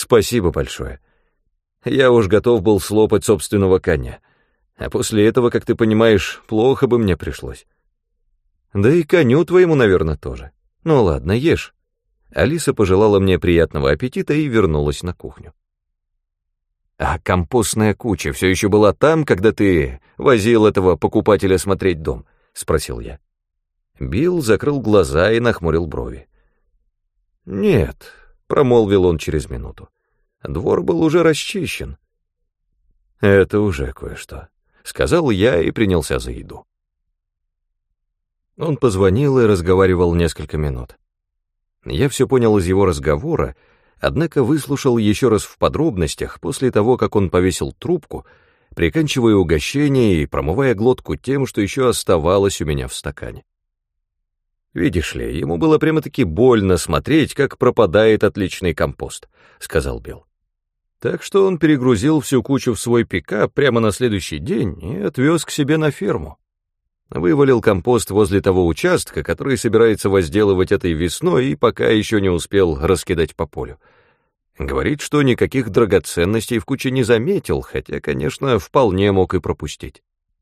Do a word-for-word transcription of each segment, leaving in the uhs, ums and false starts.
Спасибо большое. Я уж готов был слопать собственного коня. А после этого, как ты понимаешь, плохо бы мне пришлось. Да и коню твоему, наверное, тоже. Ну ладно, ешь. Алиса пожелала мне приятного аппетита и вернулась на кухню. А компостная куча все еще была там, когда ты возил этого покупателя смотреть дом? Спросил я. Билл закрыл глаза и нахмурил брови. Нет, промолвил он через минуту. Двор был уже расчищен. Это уже кое-что, сказал я и принялся за еду. Он позвонил и разговаривал несколько минут. Я все понял из его разговора, однако выслушал еще раз в подробностях после того, как он повесил трубку, приканчивая угощение и промывая глотку тем, что еще оставалось у меня в стакане. «Видишь ли, ему было прямо-таки больно смотреть, как пропадает отличный компост», — сказал Билл. Так что он перегрузил всю кучу в свой пикап прямо на следующий день и отвез к себе на ферму. Вывалил компост возле того участка, который собирается возделывать этой весной и пока еще не успел раскидать по полю. Говорит, что никаких драгоценностей в куче не заметил, хотя, конечно, вполне мог и пропустить.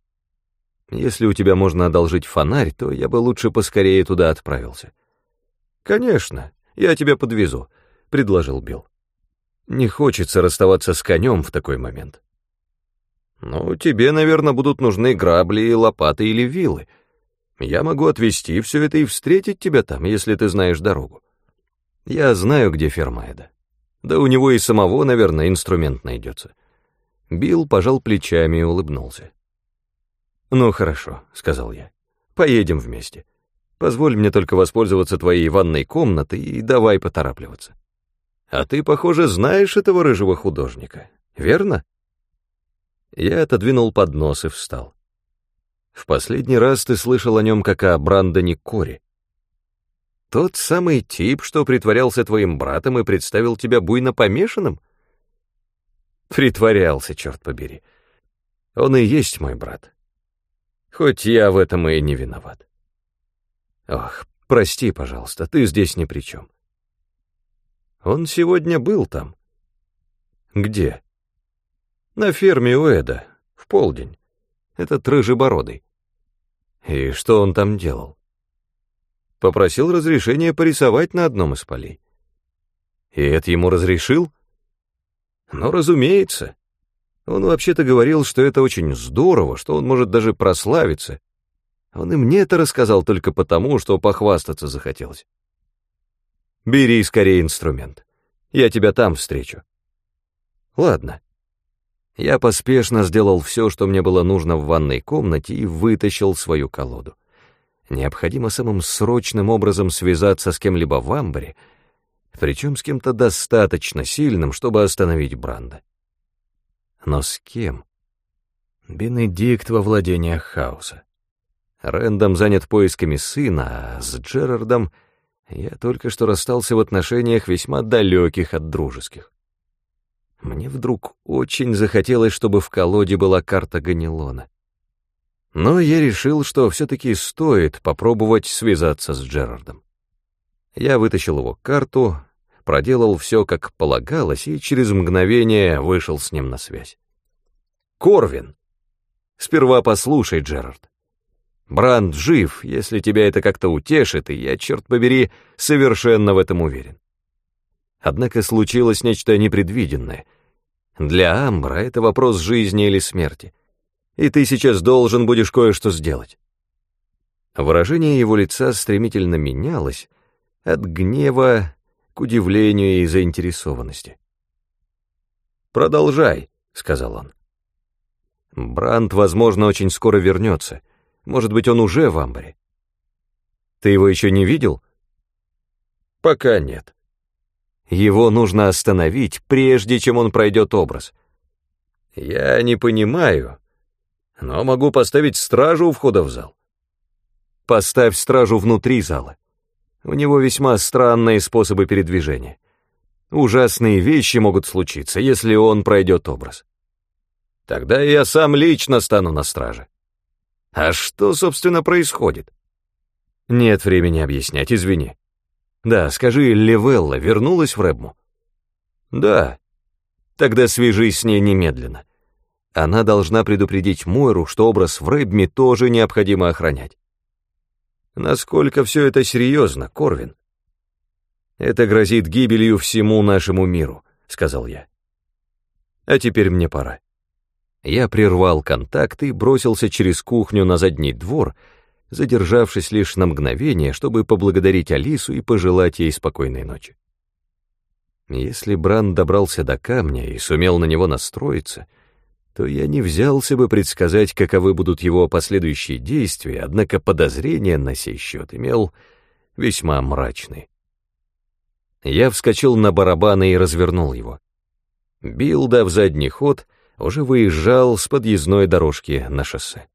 Если у тебя можно одолжить фонарь, то я бы лучше поскорее туда отправился. Конечно, я тебя подвезу, — предложил Билл. Не хочется расставаться с конем в такой момент. Ну, тебе, наверное, будут нужны грабли, лопаты или вилы. Я могу отвезти все это и встретить тебя там, если ты знаешь дорогу. Я знаю, где ферма Эда. Да у него и самого, наверное, инструмент найдется. Билл пожал плечами и улыбнулся. «Ну, хорошо», — сказал я. «Поедем вместе. Позволь мне только воспользоваться твоей ванной комнатой и давай поторапливаться. А ты, похоже, знаешь этого рыжего художника, верно?» Я отодвинул поднос и встал. «В последний раз ты слышал о нем как о Брандоне Кори. Тот самый тип, что притворялся твоим братом и представил тебя буйно помешанным?» «Притворялся, черт побери. Он и есть мой брат. Хоть я в этом и не виноват. Ох, прости, пожалуйста, ты здесь ни при чем. Он сегодня был там». «Где?» «На ферме у Эда, в полдень. Этот рыжебородый». «И что он там делал?» «Попросил разрешения порисовать на одном из полей». «И Эд ему разрешил?» «Ну, разумеется. Он вообще-то говорил, что это очень здорово, что он может даже прославиться. Он и мне это рассказал только потому, что похвастаться захотелось. Бери скорее инструмент. Я тебя там встречу». «Ладно». Я поспешно сделал все, что мне было нужно в ванной комнате, и вытащил свою колоду. Необходимо самым срочным образом связаться с кем-либо в амбаре, причем с кем-то достаточно сильным, чтобы остановить Бранда. Но с кем? Бенедикт во владениях хаоса. Рэндом занят поисками сына, а с Джерардом я только что расстался в отношениях весьма далеких от дружеских. Мне вдруг очень захотелось, чтобы в колоде была карта Ганилона. Но я решил, что все-таки стоит попробовать связаться с Джерардом. Я вытащил его карту, проделал все, как полагалось, и через мгновение вышел с ним на связь. «Корвин! Сперва послушай, Джерард. Бранд жив, если тебя это как-то утешит, и я, черт побери, совершенно в этом уверен. Однако случилось нечто непредвиденное. Для Амбра это вопрос жизни или смерти, и ты сейчас должен будешь кое-что сделать». Выражение его лица стремительно менялось от гнева к удивлению и заинтересованности. «Продолжай», — сказал он. «Бранд, возможно, очень скоро вернется. Может быть, он уже в амбаре. Ты его еще не видел?» «Пока нет». «Его нужно остановить, прежде чем он пройдет образ». «Я не понимаю, но могу поставить стражу у входа в зал». «Поставь стражу внутри зала. У него весьма странные способы передвижения. Ужасные вещи могут случиться, если он пройдет образ». «Тогда я сам лично стану на страже». «А что, собственно, происходит?» «Нет времени объяснять, извини. Да, скажи, Левелла вернулась в Рэбму?» Да. Тогда свяжись с ней немедленно. Она должна предупредить Мойру, что образ в Рэбме тоже необходимо охранять. Насколько все это серьезно, Корвин? Это грозит гибелью всему нашему миру, сказал я. А теперь мне пора. Я прервал контакт и бросился через кухню на задний двор, задержавшись лишь на мгновение, чтобы поблагодарить Алису и пожелать ей спокойной ночи. Если Бран добрался до камня и сумел на него настроиться, то я не взялся бы предсказать, каковы будут его последующие действия, однако подозрения на сей счет имел весьма мрачные. Я вскочил на барабаны и развернул его. Билл, дав задний ход, уже выезжал с подъездной дорожки на шоссе.